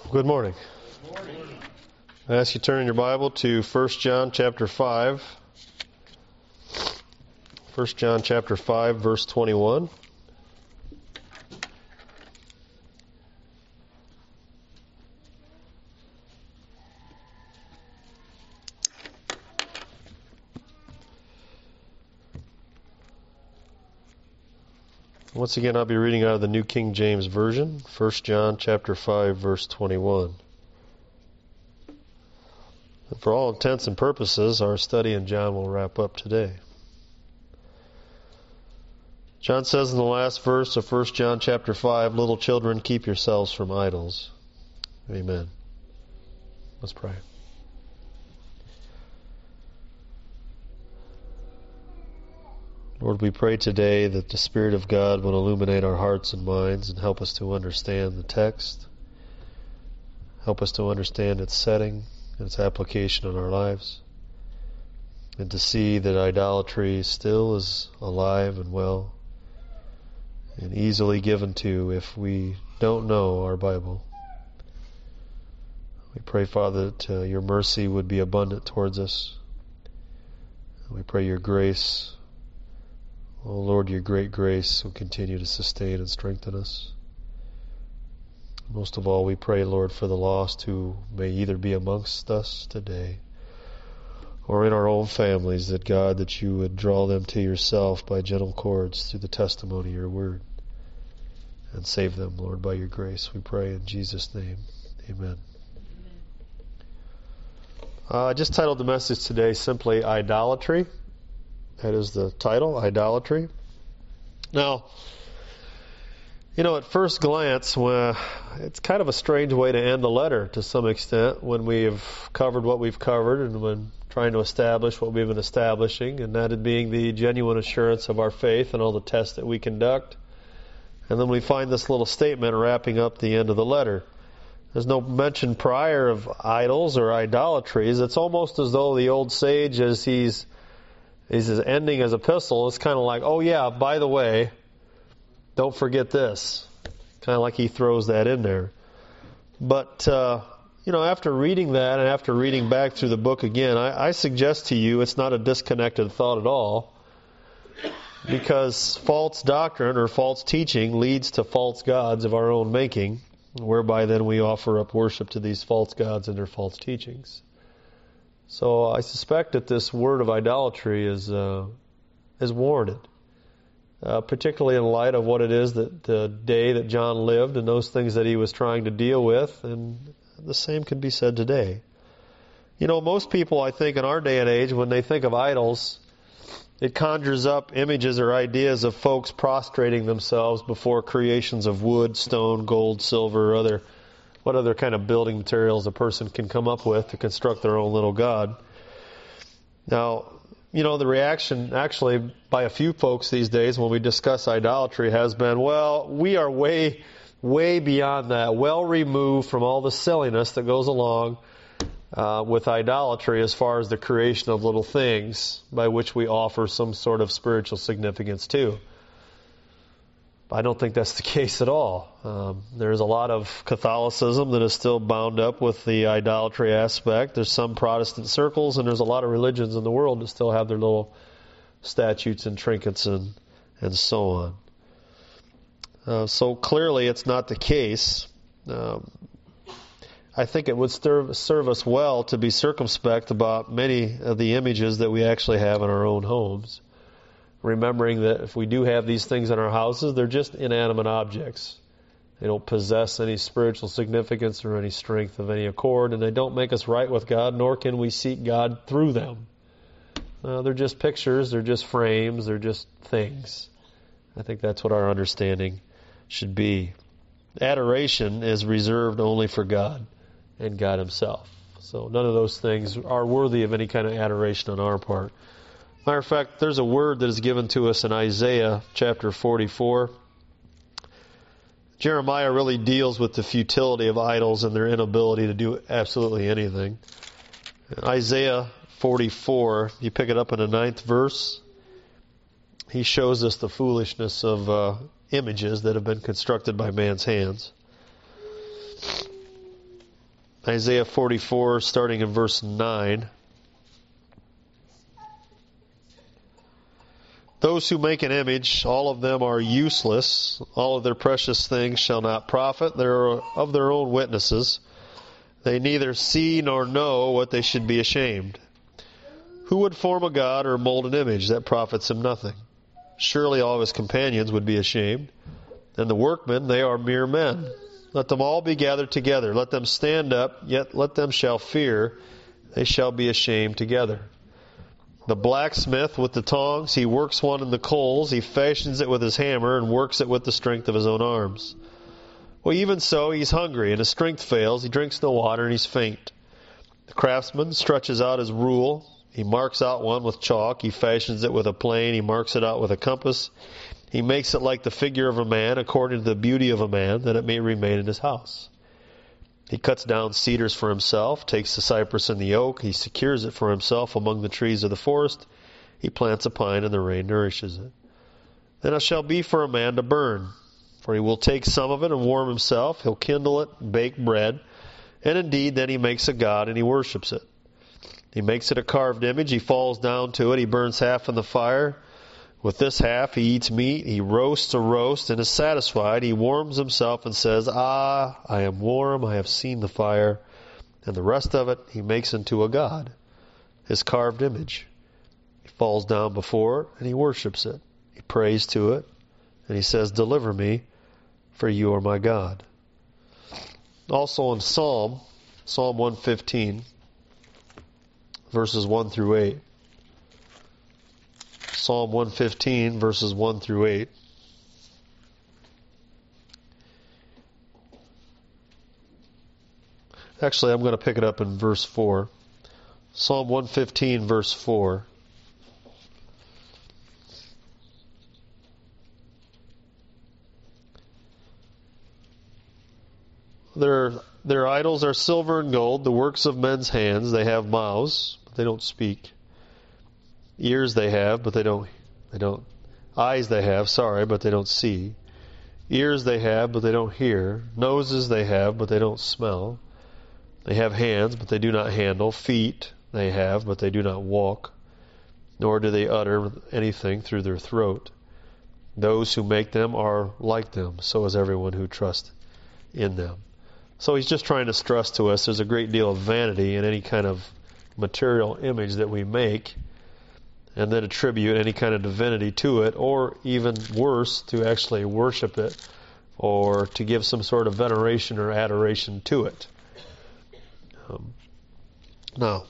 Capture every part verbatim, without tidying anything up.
Good morning. Good morning. I ask you to turn in your Bible to First John chapter five. First John chapter five, verse twenty-one. Once again, I'll be reading out of the New King James Version, First John chapter five, verse twenty-one. And for all intents and purposes, our study in John will wrap up today. John says in the last verse of First John chapter five, "Little children, keep yourselves from idols." Amen. Let's pray. Lord, we pray today that the Spirit of God will illuminate our hearts and minds and help us to understand the text, help us to understand its setting and its application in our lives, and to see that idolatry still is alive and well and easily given to if we don't know our Bible. We pray, Father, that uh, your mercy would be abundant towards us. We pray your grace, oh Lord, your great grace will continue to sustain and strengthen us. Most of all, we pray, Lord, for the lost who may either be amongst us today or in our own families, that God, that you would draw them to yourself by gentle cords through the testimony of your word and save them, Lord, by your grace. We pray in Jesus' name. Amen. Uh, I just titled the message today simply Idolatry. That is the title, Idolatry. Now, you know, at first glance, well, it's kind of a strange way to end a letter to some extent when we've covered what we've covered and when trying to establish what we've been establishing, and that it being the genuine assurance of our faith and all the tests that we conduct. And then we find this little statement wrapping up the end of the letter. There's no mention prior of idols or idolatries. It's almost as though the old sage, as he's He's ending his epistle, is kind of like, oh yeah, by the way, don't forget this. Kind of like he throws that in there. But, uh, you know, after reading that and after reading back through the book again, I, I suggest to you it's not a disconnected thought at all, because false doctrine or false teaching leads to false gods of our own making, whereby then we offer up worship to these false gods and their false teachings. So I suspect that this word of idolatry is uh, is warranted, uh, particularly in light of what it is that the day that John lived and those things that he was trying to deal with, and the same can be said today. You know, most people, I think, in our day and age, when they think of idols, it conjures up images or ideas of folks prostrating themselves before creations of wood, stone, gold, silver, or other what other kind of building materials a person can come up with to construct their own little god. Now, you know, the reaction actually by a few folks these days when we discuss idolatry has been, well, we are way, way beyond that, well removed from all the silliness that goes along uh, with idolatry as far as the creation of little things by which we offer some sort of spiritual significance to. I don't think that's the case at all. Um, there's a lot of Catholicism that is still bound up with the idolatry aspect. There's some Protestant circles, and there's a lot of religions in the world that still have their little statutes and trinkets and, and so on. Uh, so clearly it's not the case. Um, I think it would serve, serve us well to be circumspect about many of the images that we actually have in our own homes, remembering that if we do have these things in our houses, they're just inanimate objects. They don't possess any spiritual significance or any strength of any accord, and they don't make us right with God, nor can we seek God through them. Uh, they're just pictures, they're just frames, they're just things. I think that's what our understanding should be. Adoration is reserved only for God and God Himself. So none of those things are worthy of any kind of adoration on our part. Matter of fact, there's a word that is given to us in Isaiah chapter forty-four. Jeremiah really deals with the futility of idols and their inability to do absolutely anything. In Isaiah forty-four, you pick it up in the ninth verse, he shows us the foolishness of uh, images that have been constructed by man's hands. Isaiah forty-four, starting in verse nine. Those who make an image, all of them are useless. All of their precious things shall not profit. They are of their own witnesses. They neither see nor know what they should be ashamed. Who would form a god or mold an image that profits him nothing? Surely all of his companions would be ashamed. And the workmen, they are mere men. Let them all be gathered together. Let them stand up, yet let them shall fear. They shall be ashamed together. The blacksmith with the tongs, he works one in the coals. He fashions it with his hammer and works it with the strength of his own arms. Well, even so, he's hungry and his strength fails. He drinks no water and he's faint. The craftsman stretches out his rule. He marks out one with chalk. He fashions it with a plane. He marks it out with a compass. He makes it like the figure of a man, according to the beauty of a man, that it may remain in his house. He cuts down cedars for himself, takes the cypress and the oak. He secures it for himself among the trees of the forest. He plants a pine, and the rain nourishes it. Then it shall be for a man to burn, for he will take some of it and warm himself. He'll kindle it, bake bread, and indeed then he makes a god and he worships it. He makes it a carved image. He falls down to it. He burns half in the fire. With this half he eats meat. He roasts a roast and is satisfied. He warms himself and says, Ah, I am warm. I have seen the fire. And the rest of it he makes into a god, his carved image. He falls down before it and he worships it. He prays to it and he says, Deliver me, for you are my God. Also in Psalm, Psalm one fifteen, verses one through eight. Psalm one fifteen, verses one through eight. Actually, I'm going to pick it up in verse four. Psalm one fifteen, verse four. Their, their idols are silver and gold, the works of men's hands. They have mouths, but they don't speak. Ears they have, but they don't, they don't, eyes they have, sorry, but they don't see. Ears they have, but they don't hear. Noses they have, but they don't smell. They have hands, but they do not handle. Feet they have, but they do not walk. Nor do they utter anything through their throat. Those who make them are like them, so is everyone who trusts in them. So he's just trying to stress to us there's a great deal of vanity in any kind of material image that we make, and then attribute any kind of divinity to it, or even worse, to actually worship it, or to give some sort of veneration or adoration to it. Um, now,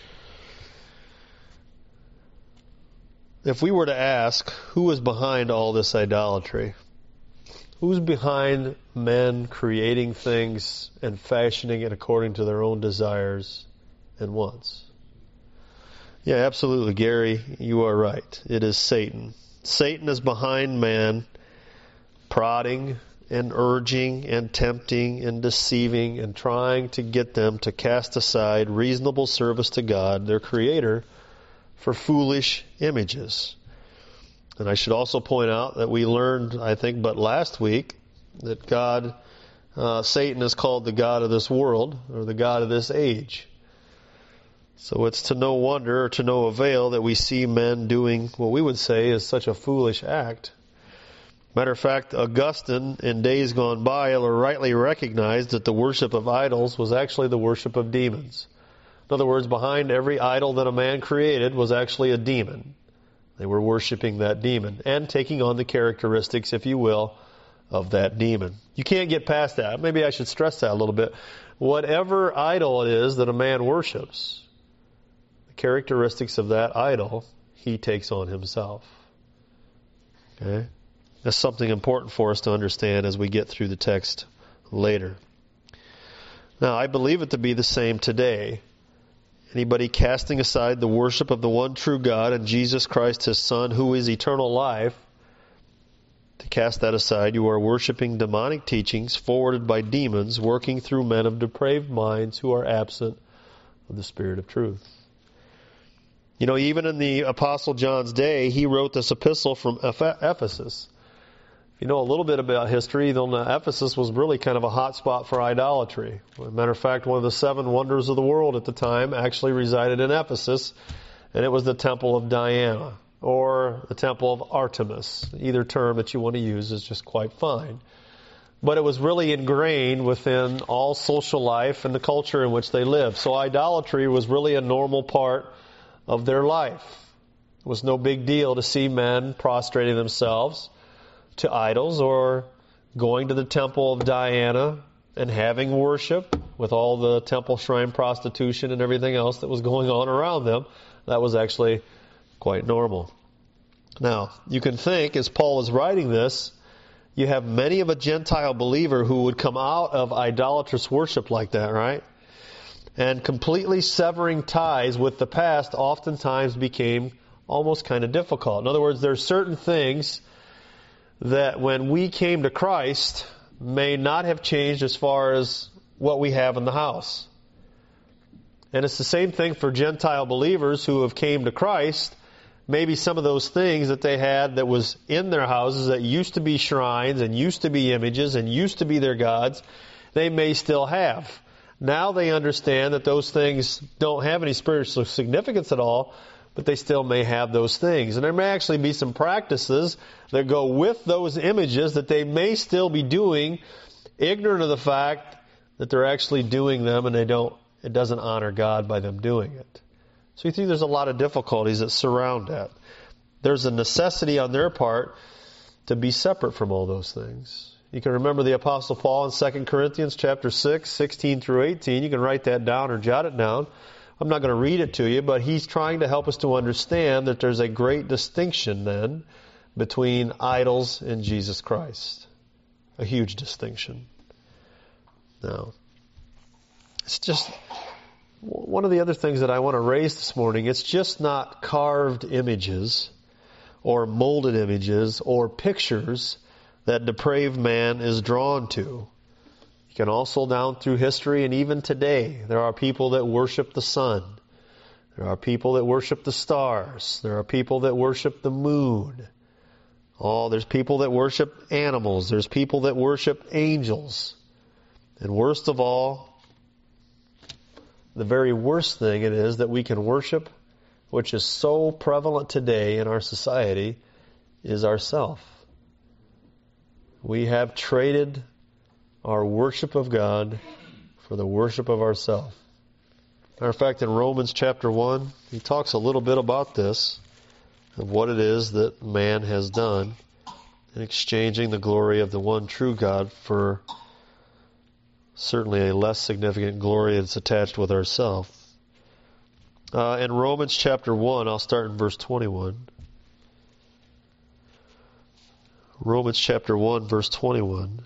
if we were to ask who is behind all this idolatry, who's behind men creating things and fashioning it according to their own desires and wants? Yeah, absolutely, Gary, you are right. It is Satan. Satan is behind man, prodding and urging and tempting and deceiving and trying to get them to cast aside reasonable service to God, their Creator, for foolish images. And I should also point out that we learned, I think, but last week, that God, uh, Satan is called the god of this world, or the god of this age. So it's to no wonder or to no avail that we see men doing what we would say is such a foolish act. Matter of fact, Augustine, in days gone by, rightly recognized that the worship of idols was actually the worship of demons. In other words, behind every idol that a man created was actually a demon. They were worshiping that demon and taking on the characteristics, if you will, of that demon. You can't get past that. Maybe I should stress that a little bit. Whatever idol it is that a man worships, the characteristics of that idol, he takes on himself. Okay? That's something important for us to understand as we get through the text later. Now, I believe it to be the same today. Anybody casting aside the worship of the one true God and Jesus Christ, His Son, who is eternal life, to cast that aside, you are worshiping demonic teachings forwarded by demons working through men of depraved minds who are absent of the Spirit of truth. You know, even in the Apostle John's day, he wrote this epistle from Ephesus. If you know a little bit about history, then Ephesus was really kind of a hot spot for idolatry. As a matter of fact, one of the seven wonders of the world at the time actually resided in Ephesus, and it was the Temple of Diana, or the Temple of Artemis. Either term that you want to use is just quite fine. But it was really ingrained within all social life and the culture in which they lived. So idolatry was really a normal part of their life. It was no big deal to see men prostrating themselves to idols or going to the Temple of Diana and having worship with all the temple shrine prostitution and everything else that was going on around them. That was actually quite normal. Now, you can think, as Paul is writing this, you have many of a Gentile believer who would come out of idolatrous worship like that, right? And completely severing ties with the past oftentimes became almost kind of difficult. In other words, there are certain things that when we came to Christ may not have changed as far as what we have in the house. And it's the same thing for Gentile believers who have came to Christ. Maybe some of those things that they had that was in their houses that used to be shrines and used to be images and used to be their gods, they may still have. Now they understand that those things don't have any spiritual significance at all, but they still may have those things. And there may actually be some practices that go with those images that they may still be doing, ignorant of the fact that they're actually doing them and they don't, it doesn't honor God by them doing it. So you think there's a lot of difficulties that surround that. There's a necessity on their part to be separate from all those things. You can remember the Apostle Paul in Second Corinthians chapter six, sixteen through eighteen. You can write that down or jot it down. I'm not going to read it to you, but he's trying to help us to understand that there's a great distinction then between idols and Jesus Christ. A huge distinction. Now, it's just one of the other things that I want to raise this morning. It's just not carved images or molded images or pictures that depraved man is drawn to. You can also, down through history and even today, there are people that worship the sun. There are people that worship the stars. There are people that worship the moon. Oh, there's people that worship animals. There's people that worship angels. And worst of all, the very worst thing it is that we can worship, which is so prevalent today in our society, is ourself. We have traded our worship of God for the worship of ourself. Matter of fact, in Romans chapter one, he talks a little bit about this, of what it is that man has done in exchanging the glory of the one true God for certainly a less significant glory that's attached with ourselves. Uh, in Romans chapter one, I'll start in verse twenty-one. Romans chapter one, verse twenty-one.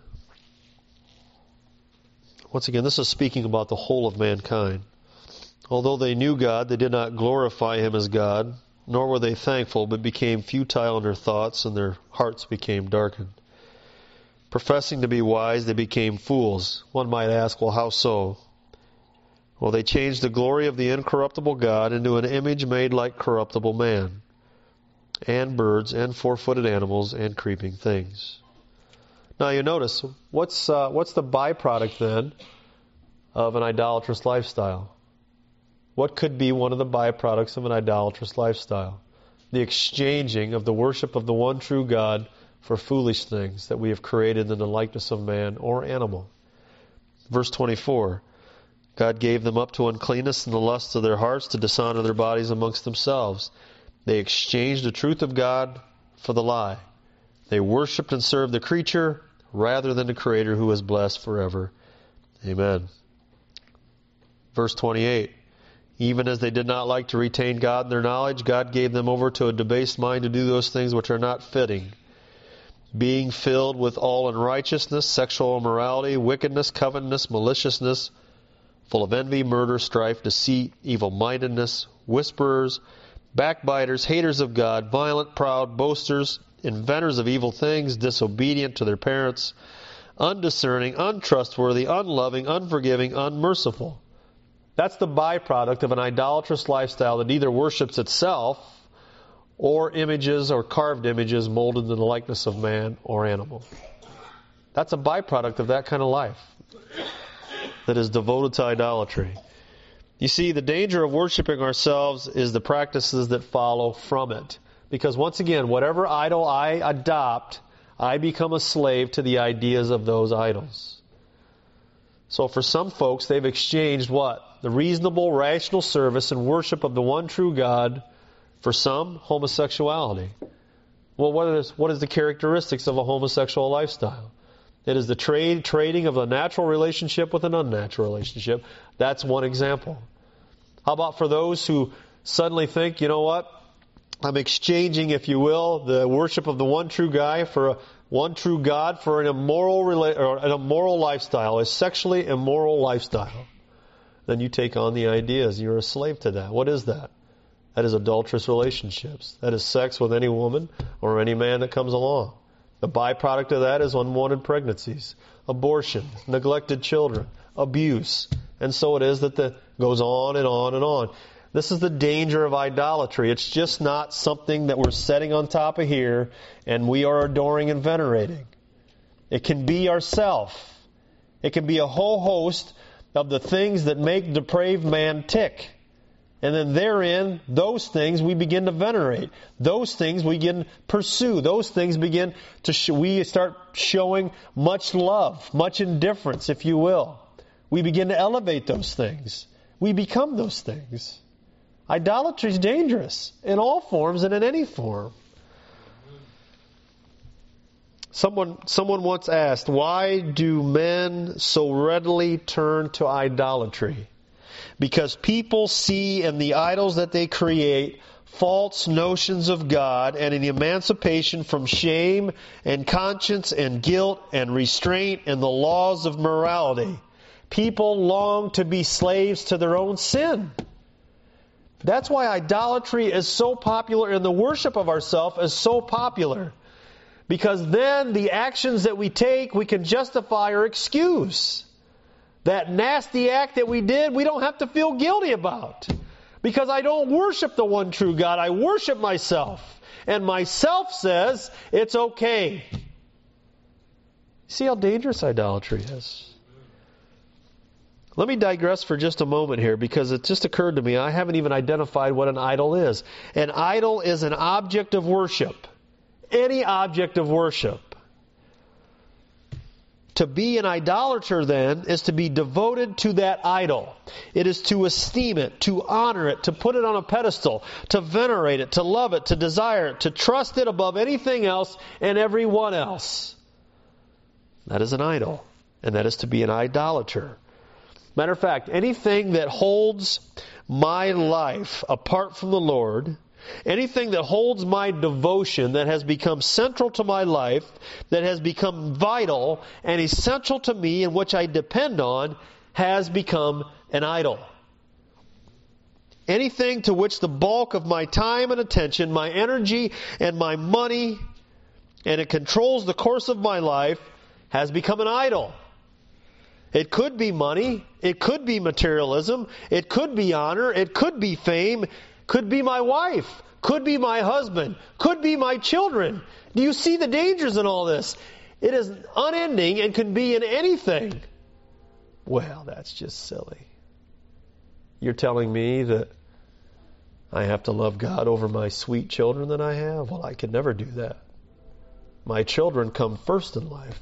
Once again, this is speaking about the whole of mankind. Although they knew God, they did not glorify Him as God, nor were they thankful, but became futile in their thoughts, and their hearts became darkened. Professing to be wise, they became fools. One might ask, well, how so? Well, they changed the glory of the incorruptible God into an image made like corruptible man, and birds, and four-footed animals, and creeping things. Now you notice, what's uh, what's the byproduct then of an idolatrous lifestyle? What could be one of the byproducts of an idolatrous lifestyle? The exchanging of the worship of the one true God for foolish things that we have created in the likeness of man or animal. Verse twenty-four, God gave them up to uncleanness and the lusts of their hearts to dishonor their bodies amongst themselves. They exchanged the truth of God for the lie. They worshipped and served the creature rather than the Creator who is blessed forever. Amen. Verse twenty-eight, even as they did not like to retain God in their knowledge, God gave them over to a debased mind to do those things which are not fitting, being filled with all unrighteousness, sexual immorality, wickedness, covetousness, maliciousness, full of envy, murder, strife, deceit, evil-mindedness, whisperers, backbiters, haters of God, violent, proud, boasters, inventors of evil things, disobedient to their parents, undiscerning, untrustworthy, unloving, unforgiving, unmerciful. That's the byproduct of an idolatrous lifestyle that either worships itself or images or carved images molded in the likeness of man or animal. That's a byproduct of that kind of life that is devoted to idolatry. You see, the danger of worshiping ourselves is the practices that follow from it. Because once again, whatever idol I adopt, I become a slave to the ideas of those idols. So for some folks, they've exchanged what? The reasonable, rational service and worship of the one true God for some homosexuality. Well, what is, what is the characteristics of a homosexual lifestyle? It is the trade, trading of a natural relationship with an unnatural relationship. That's one example. How about for those who suddenly think, you know what? I'm exchanging, if you will, the worship of the one true guy for a one true God for an immoral rela- or an immoral lifestyle, a sexually immoral lifestyle. Then you take on the ideas. You're a slave to that. What is that? That is adulterous relationships. That is sex with any woman or any man that comes along. The byproduct of that is unwanted pregnancies, abortion, neglected children, abuse. And so it is that the goes on and on and on. This is the danger of idolatry. It's just not something that we're setting on top of here and we are adoring and venerating. It can be ourself. It can be a whole host of the things that make depraved man tick. And then therein, those things we begin to venerate. Those things we begin to pursue. Those things begin to, sh- we start showing much love, much indifference, if you will. We begin to elevate those things. We become those things. Idolatry is dangerous in all forms and in any form. Someone, someone once asked, why do men so readily turn to idolatry? Because people see in the idols that they create false notions of God and an emancipation from shame and conscience and guilt and restraint and the laws of morality. People long to be slaves to their own sin. That's why idolatry is so popular and the worship of ourselves is so popular. Because then the actions that we take, we can justify or excuse. That nasty act that we did, we don't have to feel guilty about. Because I don't worship the one true God. I worship myself. And myself says it's okay. See how dangerous idolatry is? Let me digress for just a moment here because it just occurred to me I haven't even identified what an idol is. An idol is an object of worship. Any object of worship. To be an idolater, then, is to be devoted to that idol. It is to esteem it, to honor it, to put it on a pedestal, to venerate it, to love it, to desire it, to trust it above anything else and everyone else. That is an idol, and that is to be an idolater. Matter of fact, anything that holds my life apart from the Lord, anything that holds my devotion that has become central to my life, that has become vital and essential to me and which I depend on, has become an idol. Anything to which the bulk of my time and attention, my energy and my money, and it controls the course of my life, has become an idol. It could be money, it could be materialism, it could be honor, it could be fame, could be my wife, could be my husband, could be my children. Do you see the dangers in all this? It is unending and can be in anything. Well, that's just silly. You're telling me that I have to love God over my sweet children that I have? Well, I could never do that. My children come first in life.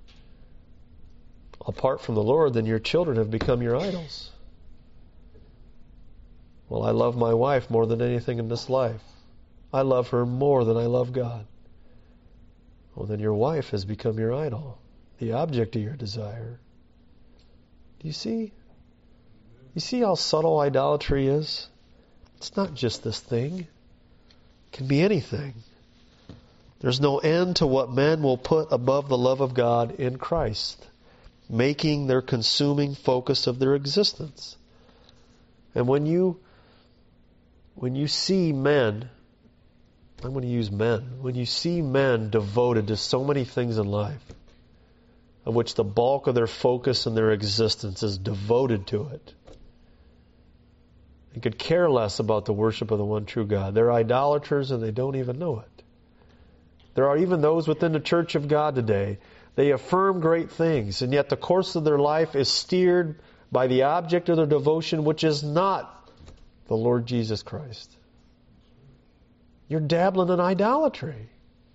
Apart from the Lord, then your children have become your idols. Well, I love my wife more than anything in this life. I love her more than I love God. Well, then your wife has become your idol, the object of your desire. Do you see? You see how subtle idolatry is? It's not just this thing. It can be anything. There's no end to what men will put above the love of God in Christ, making their consuming focus of their existence. And when you when you see men, I'm going to use men, when you see men devoted to so many things in life, of which the bulk of their focus and their existence is devoted to it, They could care less about the worship of the one true God. They're idolaters and they don't even know it. There are even those within the church of God today. They affirm great things, and yet the course of their life is steered by the object of their devotion, which is not the Lord Jesus Christ. You're dabbling in idolatry.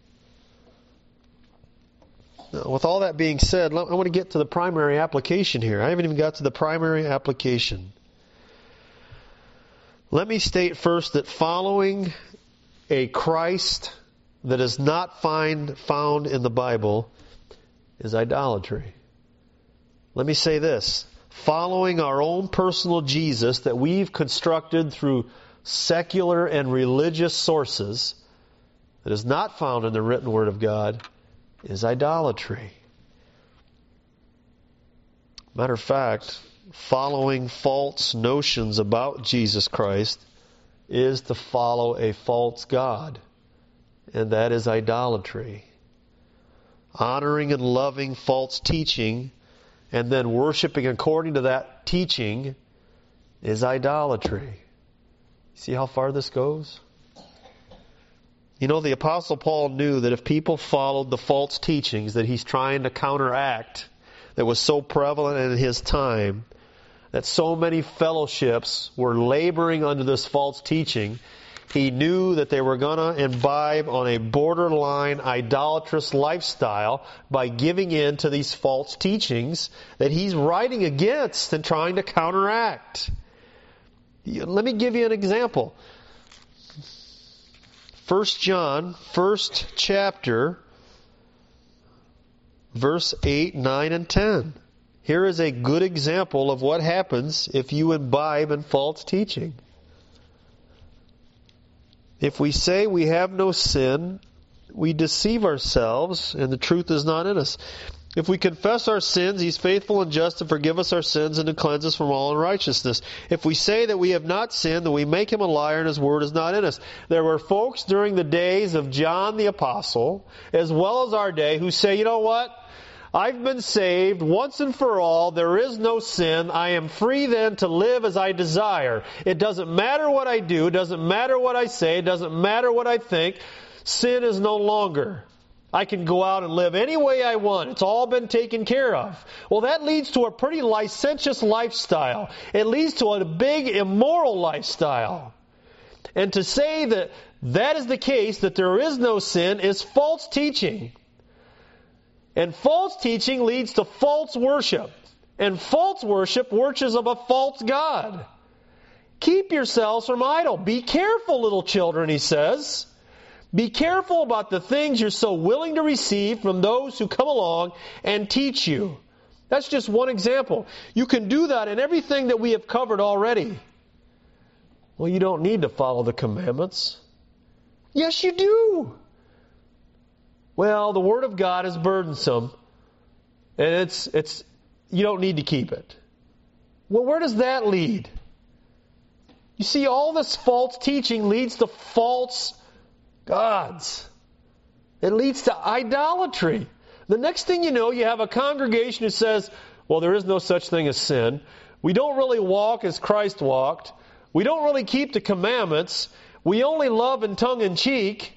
Now, with all that being said, I want to get to the primary application here. I haven't even got to the primary application. Let me state first that following a Christ that is not find, found in the Bible is idolatry. Let me say this. Following our own personal Jesus that we've constructed through secular and religious sources that is not found in the written Word of God is idolatry. Matter of fact, following false notions about Jesus Christ is to follow a false God, and that is idolatry. Honoring and loving false teaching and then worshiping according to that teaching is idolatry. See how far this goes? You know, the Apostle Paul knew that if people followed the false teachings that he's trying to counteract, that was so prevalent in his time, that so many fellowships were laboring under this false teaching, he knew that they were going to imbibe on a borderline idolatrous lifestyle by giving in to these false teachings that he's writing against and trying to counteract. Let me give you an example. First John, first chapter, verse eight, nine, and ten. Here is a good example of what happens if you imbibe in false teaching. If we say we have no sin, we deceive ourselves, and the truth is not in us. If we confess our sins, He's faithful and just to forgive us our sins and to cleanse us from all unrighteousness. If we say that we have not sinned, then we make Him a liar and His word is not in us. There were folks during the days of John the Apostle, as well as our day, who say, you know what? I've been saved once and for all. There is no sin. I am free then to live as I desire. It doesn't matter what I do. It doesn't matter what I say. It doesn't matter what I think. Sin is no longer. I can go out and live any way I want. It's all been taken care of. Well, that leads to a pretty licentious lifestyle. It leads to a big immoral lifestyle. And to say that that is the case, that there is no sin, is false teaching. And false teaching leads to false worship. And false worship worships of a false God. Keep yourselves from idol. Be careful, little children, he says. Be careful about the things you're so willing to receive from those who come along and teach you. That's just one example. You can do that in everything that we have covered already. Well, you don't need to follow the commandments. Yes, you do. Well, the Word of God is burdensome, and it's it's you don't need to keep it. Well, where does that lead? You see, all this false teaching leads to false gods. It leads to idolatry. The next thing you know, you have a congregation who says, well, there is no such thing as sin. We don't really walk as Christ walked. We don't really keep the commandments. We only love in tongue in cheek.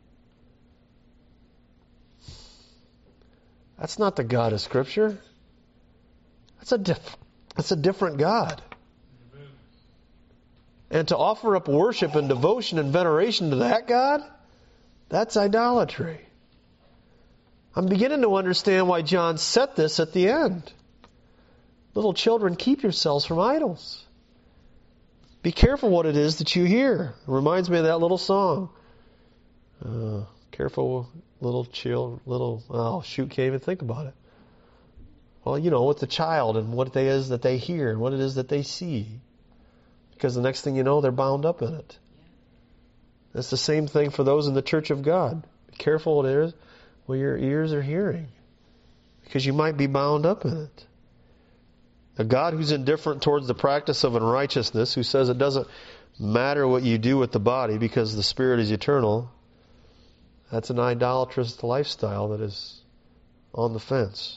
That's not the God of Scripture. That's a diff- that's a different God. Amen. And to offer up worship and devotion and veneration to that God, that's idolatry. I'm beginning to understand why John set this at the end. Little children, keep yourselves from idols. Be careful what it is that you hear. It reminds me of that little song. Uh, careful, little child, little, oh shoot, can't even think about it. Well, you know, with the child and what it is that they hear and what it is that they see. Because the next thing you know, they're bound up in it. That's the same thing for those in the church of God. Be careful what it is, what your ears are hearing. Because you might be bound up in it. A God who's indifferent towards the practice of unrighteousness, who says it doesn't matter what you do with the body because the Spirit is eternal, that's an idolatrous lifestyle that is on the fence.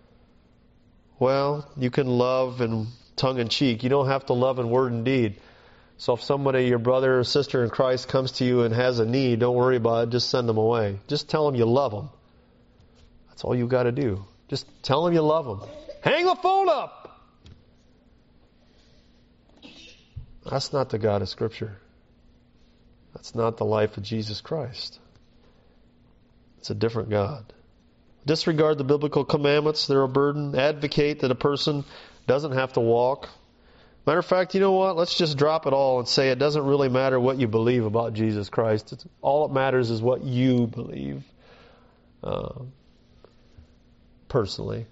Well, you can love in tongue in cheek. You don't have to love in word and deed. So if somebody, your brother or sister in Christ, comes to you and has a need, don't worry about it. Just send them away. Just tell them you love them. That's all you got to do. Just tell them you love them. Hang the phone up. That's not the God of Scripture. That's not the life of Jesus Christ. It's a different God. Disregard the biblical commandments. They're a burden. Advocate that a person doesn't have to walk. Matter of fact, you know what? Let's just drop it all and say it doesn't really matter what you believe about Jesus Christ. It's, all that matters is what you believe uh, personally.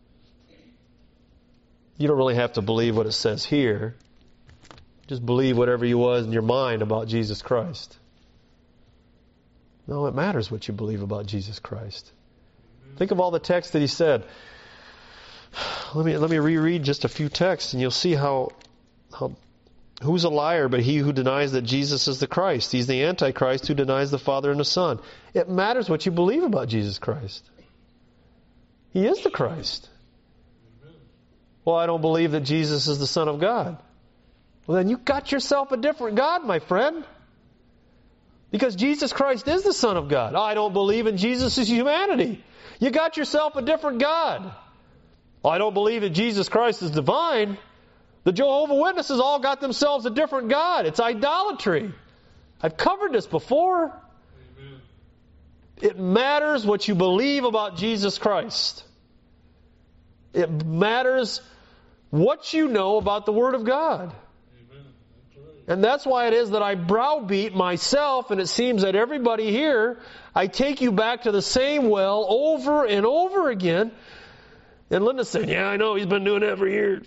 You don't really have to believe what it says here. Just believe whatever you was in your mind about Jesus Christ. No, it matters what you believe about Jesus Christ. Think of all the texts that he said. Let me let me reread just a few texts, and you'll see how how who's a liar but he who denies that Jesus is the Christ. He's the Antichrist who denies the Father and the Son. It matters what you believe about Jesus Christ. He is the Christ. Well, I don't believe that Jesus is the Son of God. Well, then you got yourself a different God, my friend. Because Jesus Christ is the Son of God. I don't believe in Jesus' humanity. You got yourself a different God. I don't believe that Jesus Christ is divine. The Jehovah's Witnesses all got themselves a different God. It's idolatry. I've covered this before. Amen. It matters what you believe about Jesus Christ. It matters what you know about the Word of God. And that's why it is that I browbeat myself, and it seems that everybody here, I take you back to the same well over and over again. And Linda's saying, yeah, I know, he's been doing that for years.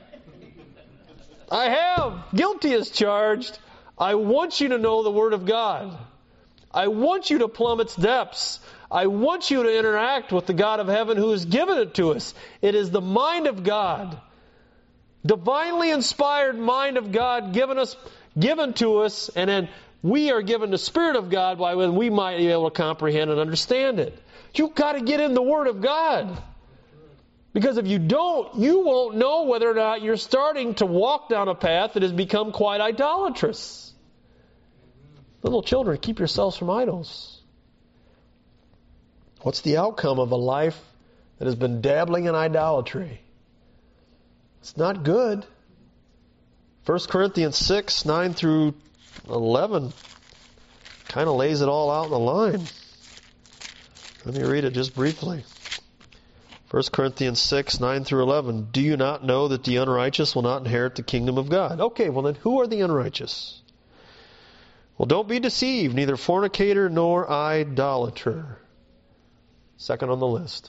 I have. Guilty as charged. I want you to know the Word of God. I want you to plumb its depths. I want you to interact with the God of heaven who has given it to us. It is the mind of God. Divinely inspired mind of God given us, given to us, and then we are given the Spirit of God by when we might be able to comprehend and understand it. You've got to get in the Word of God. Because if you don't, you won't know whether or not you're starting to walk down a path that has become quite idolatrous. Little children, keep yourselves from idols. What's the outcome of a life that has been dabbling in idolatry? It's not good. First Corinthians six, nine through eleven kind of lays it all out in the line. Let me read it just briefly. First Corinthians six, nine through eleven. Do you not know that the unrighteous will not inherit the kingdom of God? Okay, well then who are the unrighteous? Well, don't be deceived, neither fornicator nor idolater. Second on the list.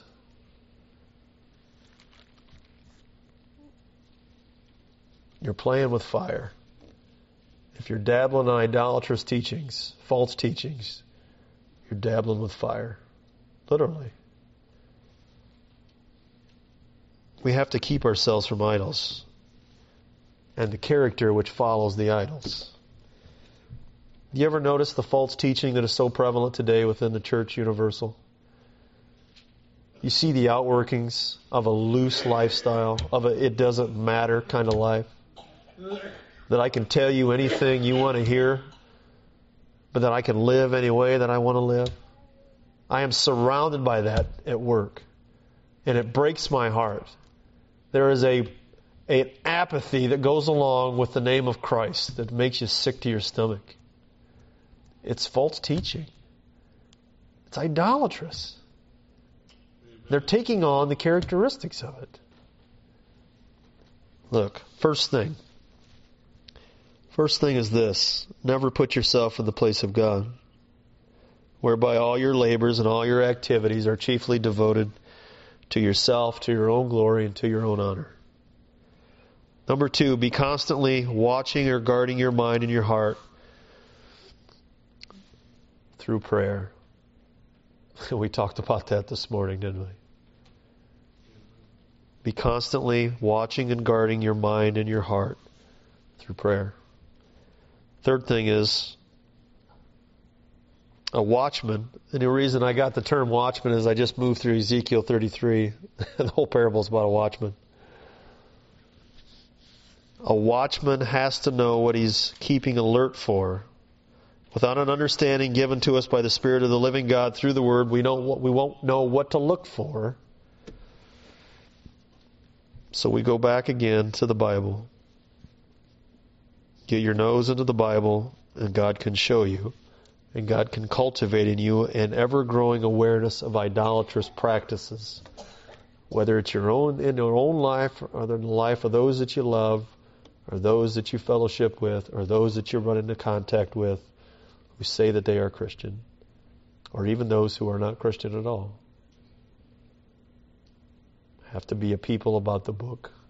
You're playing with fire. If you're dabbling in idolatrous teachings, false teachings, you're dabbling with fire. Literally. We have to keep ourselves from idols and the character which follows the idols. Do you ever notice the false teaching that is so prevalent today within the church universal? You see the outworkings of a loose lifestyle, of a it doesn't matter kind of life. That I can tell you anything you want to hear, but that I can live any way that I want to live. I am surrounded by that at work, and it breaks my heart. There is a an apathy that goes along with the name of Christ that makes you sick to your stomach. It's false teaching. It's idolatrous. They're taking on the characteristics of it. Look, first thing. First thing is this. Never put yourself in the place of God, whereby all your labors and all your activities are chiefly devoted to yourself, to your own glory, and to your own honor. Number two, be constantly watching or guarding your mind and your heart through prayer. We talked about that this morning, didn't we? Be constantly watching and guarding your mind and your heart through prayer. Third thing is a watchman. And the reason I got the term watchman is I just moved through Ezekiel thirty-three. The whole parable is about a watchman. A watchman has to know what he's keeping alert for. Without an understanding given to us by the Spirit of the living God through the Word, we don't we won't know what to look for. So we go back again to the Bible. Get your nose into the Bible, and God can show you. And God can cultivate in you an ever-growing awareness of idolatrous practices. Whether it's your own in your own life, or in the life of those that you love, or those that you fellowship with, or those that you run into contact with, who say that they are Christian, or even those who are not Christian at all. Have to be a people about the book.